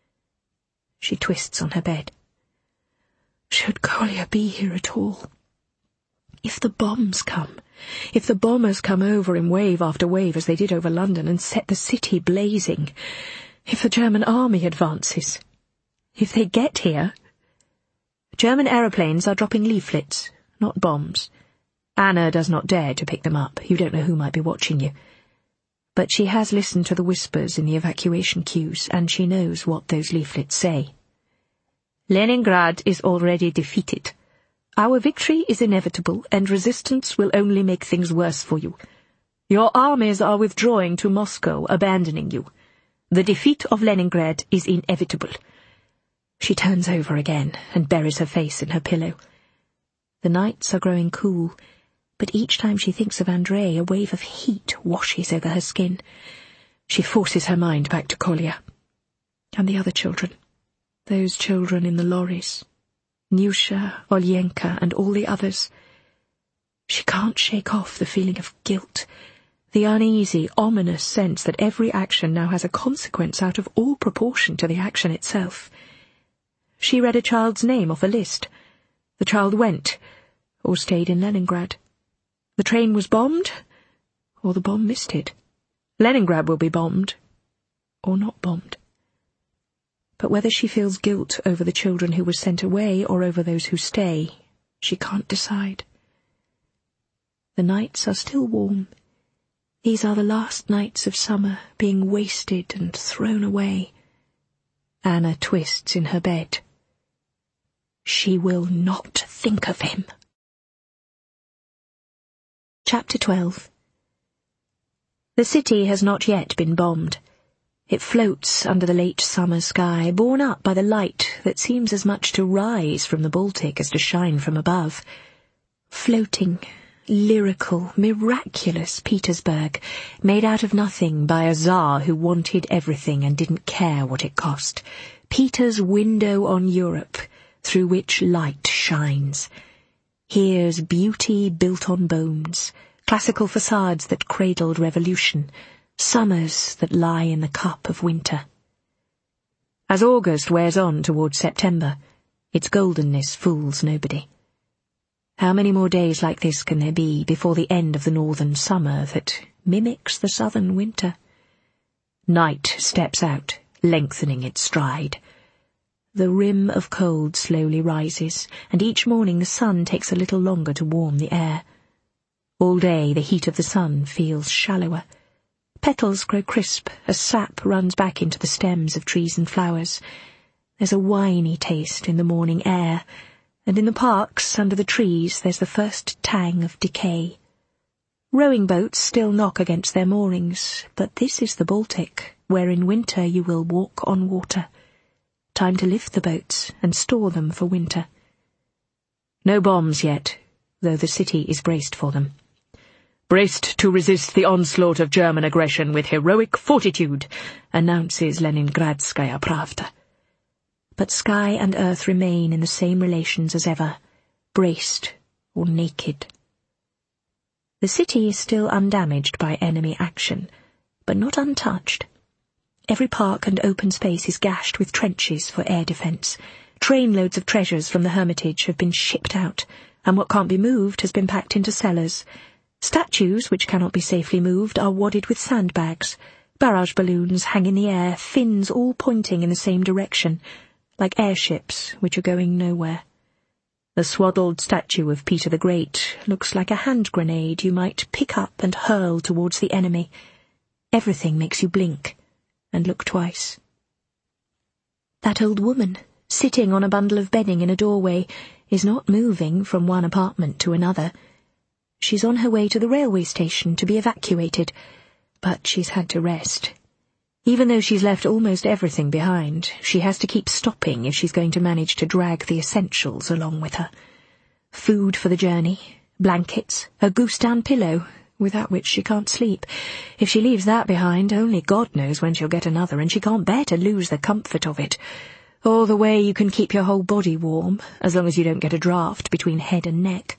S1: She twists on her bed. Should Kolya be here at all? If the bombs come, if the bombers come over in wave after wave as they did over London and set the city blazing, if the German army advances, if they get here... German aeroplanes are dropping leaflets, not bombs. Anna does not dare to pick them up. You don't know who might be watching you. But she has listened to the whispers in the evacuation queues, and she knows what those leaflets say. Leningrad is already defeated. Our victory is inevitable, and resistance will only make things worse for you. Your armies are withdrawing to Moscow, abandoning you. The defeat of Leningrad is inevitable. She turns over again and buries her face in her pillow. The nights are growing cool, but each time she thinks of André, a wave of heat washes over her skin. She forces her mind back to Kolya. And the other children. Those children in the lorries. Nyusha, Olyenka, and all the others. She can't shake off the feeling of guilt, the uneasy, ominous sense that every action now has a consequence out of all proportion to the action itself. She read a child's name off a list. The child went, or stayed in Leningrad. The train was bombed, or the bomb missed it. Leningrad will be bombed, or not bombed. But whether she feels guilt over the children who were sent away or over those who stay, she can't decide. The nights are still warm. These are the last nights of summer, being wasted and thrown away. Anna twists in her bed. She will not think of him. Chapter 12. The city has not yet been bombed. It floats under the late summer sky, borne up by the light that seems as much to rise from the Baltic as to shine from above. Floating, lyrical, miraculous Petersburg, made out of nothing by a Tsar who wanted everything and didn't care what it cost. Peter's window on Europe, through which light shines. Here's beauty built on bones, classical facades that cradled revolution, summers that lie in the cup of winter. As August wears on towards September, its goldenness fools nobody. How many more days like this can there be before the end of the northern summer that mimics the southern winter? Night steps out, lengthening its stride. The rim of cold slowly rises, and each morning the sun takes a little longer to warm the air. All day the heat of the sun feels shallower. Petals grow crisp as sap runs back into the stems of trees and flowers. There's a winey taste in the morning air, and in the parks under the trees there's the first tang of decay. Rowing boats still knock against their moorings, but this is the Baltic, where in winter you will walk on water. Time to lift the boats and store them for winter. No bombs yet, though the city is braced for them.
S2: Braced to resist the onslaught of German aggression with heroic fortitude,
S1: announces Leningradskaya Pravda. But sky and earth remain in the same relations as ever, braced or naked. The city is still undamaged by enemy action, but not untouched. Every park and open space is gashed with trenches for air defence. Trainloads of treasures from the Hermitage have been shipped out, and what can't be moved has been packed into cellars. Statues, which cannot be safely moved, are wadded with sandbags. Barrage balloons hang in the air, fins all pointing in the same direction, like airships which are going nowhere. The swaddled statue of Peter the Great looks like a hand grenade you might pick up and hurl towards the enemy. Everything makes you blink and look twice. That old woman, sitting on a bundle of bedding in a doorway, is not moving from one apartment to another. She's on her way to the railway station to be evacuated, but she's had to rest. Even though she's left almost everything behind, she has to keep stopping if she's going to manage to drag the essentials along with her. Food for the journey, blankets, a goose-down pillow, without which she can't sleep. If she leaves that behind, only God knows when she'll get another, and she can't bear to lose the comfort of it. Or the way you can keep your whole body warm, as long as you don't get a draft between head and neck.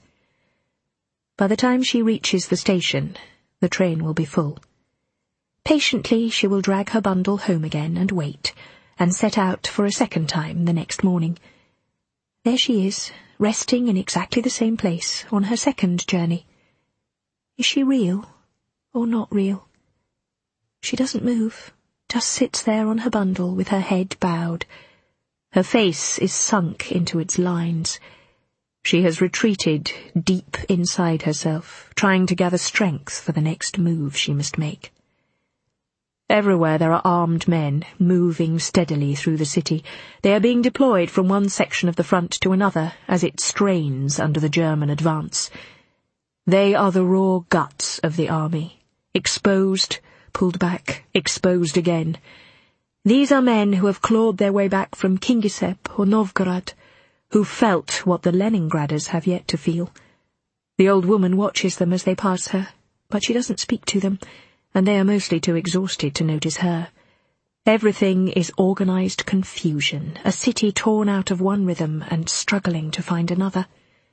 S1: By the time she reaches the station, the train will be full. Patiently she will drag her bundle home again and wait, and set out for a second time the next morning. There she is, resting in exactly the same place on her second journey. Is she real or not real? She doesn't move, just sits there on her bundle with her head bowed. Her face is sunk into its lines. She has retreated deep inside herself, trying to gather strength for the next move she must make. Everywhere there are armed men, moving steadily through the city. They are being deployed from one section of the front to another, as it strains under the German advance. They are the raw guts of the army, exposed, pulled back, exposed again. These are men who have clawed their way back from Kingisepp or Novgorod, who felt what the Leningraders have yet to feel. The old woman watches them as they pass her, but she doesn't speak to them, and they are mostly too exhausted to notice her. Everything is organized confusion, a city torn out of one rhythm and struggling to find another.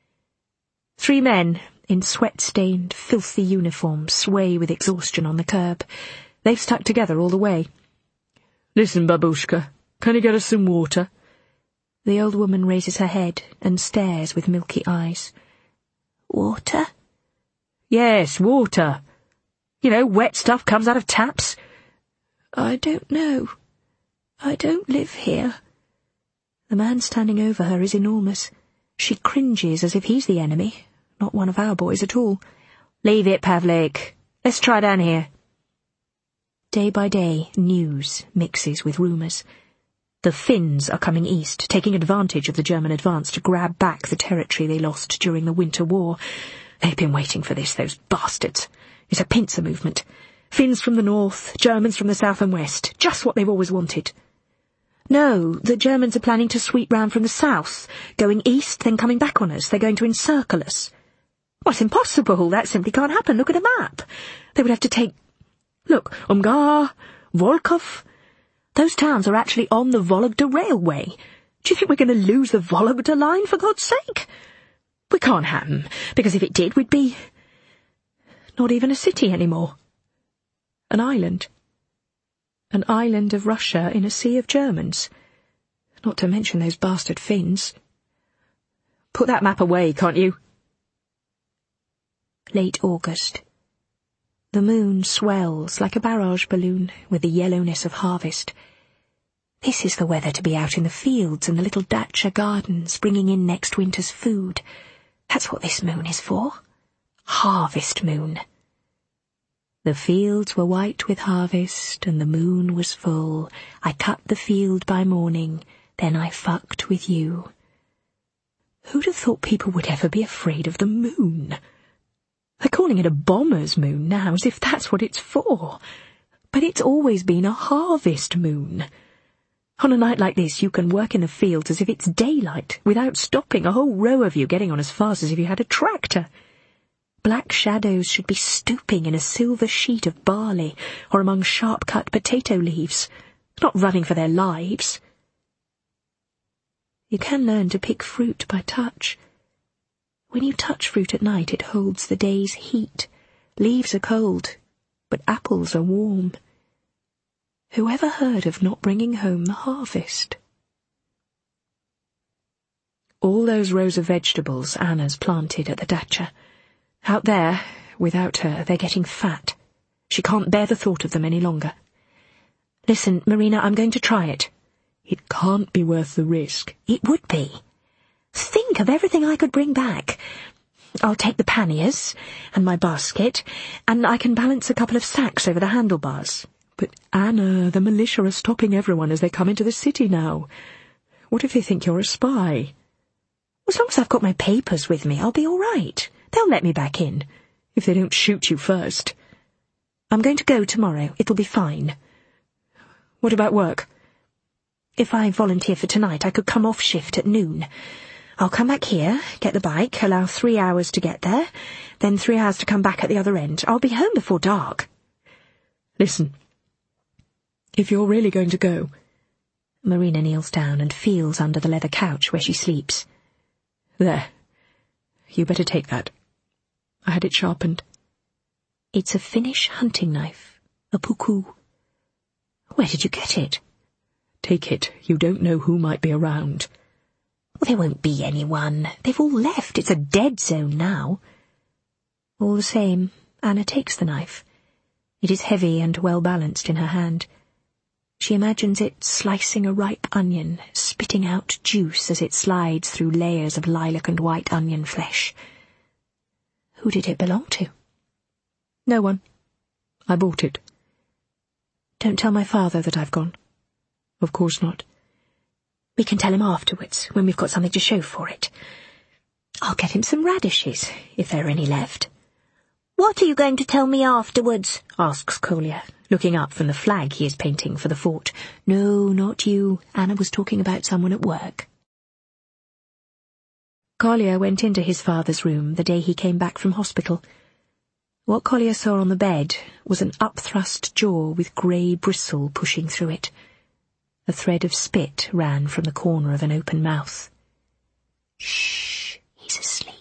S1: 3 men in sweat-stained, filthy uniforms sway with exhaustion on the curb. They've stuck together all the way.
S2: "Listen, babushka, can you get us some water?"
S1: The old woman raises her head and stares with milky eyes.
S3: Water?
S2: "Yes, water. You know, wet stuff comes out of taps."
S3: "I don't know. I don't live here."
S1: The man standing over her is enormous. She cringes as if he's the enemy, not one of our boys at all.
S2: "Leave it, Pavlik. Let's try down here."
S1: Day by day, news mixes with rumours. The Finns are coming east, taking advantage of the German advance to grab back the territory they lost during the Winter War. They've been waiting for this, those bastards. It's a pincer movement. Finns from the north, Germans from the south and west. Just what they've always wanted. No, the Germans are planning to sweep round from the south, going east, then coming back on us. They're going to encircle us. Well, it's impossible. That simply can't happen. Look at a map. They would have to take... Look, Umgar, Volkov. Those towns are actually on the Vologda Railway. Do you think we're going to lose the Vologda line, for God's sake? We can't have 'em, because if it did, we'd be... not even a city anymore. An island. An island of Russia in a sea of Germans. Not to mention those bastard Finns.
S2: Put that map away, can't you?
S1: Late August. The moon swells like a barrage balloon with the yellowness of harvest. This is the weather to be out in the fields and the little dacha gardens bringing in next winter's food. That's what this moon is for. Harvest moon. The fields were white with harvest, and the moon was full. I cut the field by morning, then I fucked with you. Who'd have thought people would ever be afraid of the moon?
S2: They're calling it a bomber's moon now, as if that's what it's for. But it's always been a harvest moon. On a night like this, you can work in the fields as if it's daylight, without stopping, a whole row of you getting on as fast as if you had a tractor. Black shadows should be stooping in a silver sheet of barley, or among sharp-cut potato leaves, not running for their lives. You can learn to pick fruit by touch. When you touch fruit at night, it holds the day's heat. Leaves are cold, but apples are warm. Whoever heard of not bringing home the harvest? All those rows of vegetables Anna's planted at the dacha. Out there, without her, they're getting fat. She can't bear the thought of them any longer. Listen, Marina, I'm going to try it. It can't be worth the risk.
S3: It would be. Think of everything I could bring back. I'll take the panniers and my basket, and I can balance a couple of sacks over the handlebars.
S2: But, Anna, the militia are stopping everyone as they come into the city now. What if they think you're a spy?
S3: As long as I've got my papers with me, I'll be all right. They'll let me back in.
S2: If they don't shoot you first.
S3: I'm going to go tomorrow. It'll be fine.
S2: What about work?
S3: If I volunteer for tonight, I could come off shift at noon. I'll come back here, get the bike, allow 3 hours to get there, then 3 hours to come back at the other end. I'll be home before dark.
S2: Listen. If you're really going to go...
S1: Marina kneels down and feels under the leather couch where she sleeps.
S2: There. You better take that. I had it sharpened.
S1: It's a Finnish hunting knife. A puku. Where did you get it?
S2: Take it. You don't know who might be around.
S3: Well, there won't be anyone. They've all left. It's a dead zone now.
S1: All the same, Anna takes the knife. It is heavy and well balanced in her hand. She imagines it slicing a ripe onion, spitting out juice as it slides through layers of lilac and white onion flesh. Who did it belong to?
S2: No one. I bought it.
S1: Don't tell my father that I've gone.
S2: Of course not.
S3: We can tell him afterwards, when we've got something to show for it. I'll get him some radishes, if there are any left. What are you going to tell me afterwards? Asks Kolya, looking up from the flag he is painting for the fort.
S1: No, not you. Anna was talking about someone at work. Kolya went into his father's room the day he came back from hospital. What Kolya saw on the bed was an upthrust jaw with grey bristle pushing through it. A thread of spit ran from the corner of an open mouth.
S3: Shh, he's asleep.